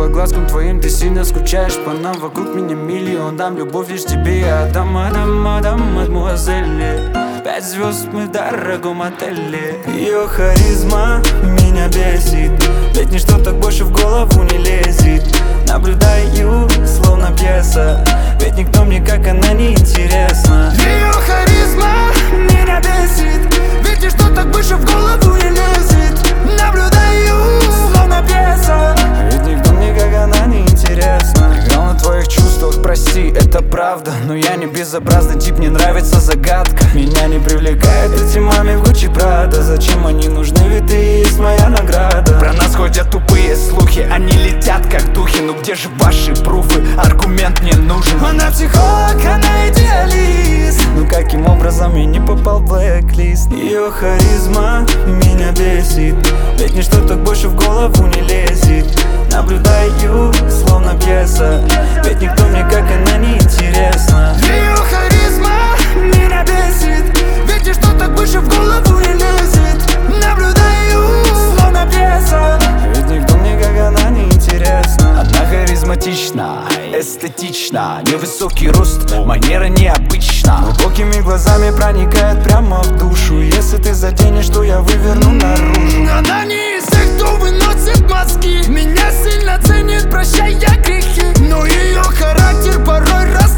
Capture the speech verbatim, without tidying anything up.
по глазкам твоим ты сильно скучаешь по нам. Вокруг меня миллион, дам любовь лишь тебе я отдам, отдам, отдам, мадемуазель. Пять звезд мы в дорогом отеле. Ее харизма меня бесит, ведь ничто так больше в голову не лезет. Наблюдаю, словно пьеса, ведь никто мне как она не интересна. Ее харизма меня бесит, ведь ничто так больше в голову не лезет. Наблюдаю, словно пьеса, ведь никто мне как она не интересна. Играл на твоих чувствах, прости, это правда, но я не безобразный тип, мне нравится загадка. Меня не привлекает эти маме в Гуччи Прада. Зачем они нужны, ведь ты и есть моя награда. Про нас ходят тупые слухи, они летят как духи. Ну где же ваши пруфы, аргумент мне нужен. Она психолог, она идеалист, ну каким образом я не попал в блэк-лист? Ее харизма меня бесит, ведь ничто так больше в голову не лезет. Наблюдаю, словно пьеса, ведь никто мне как она не интересна. Ее харизма меня бесит, ведь ничто так больше в голову не лезет. Наблюдаю, словно пьеса, ведь никто мне как она не интересна. Она харизматична, эстетична, невысокий рост, манера необычна. Глубокими глазами проникает прямо в душу. Если ты заденешь, то я выверну наружу. Она не из тех, кто выносит мозги, меня сильно ценит, прощая грехи, но ее характер порой раз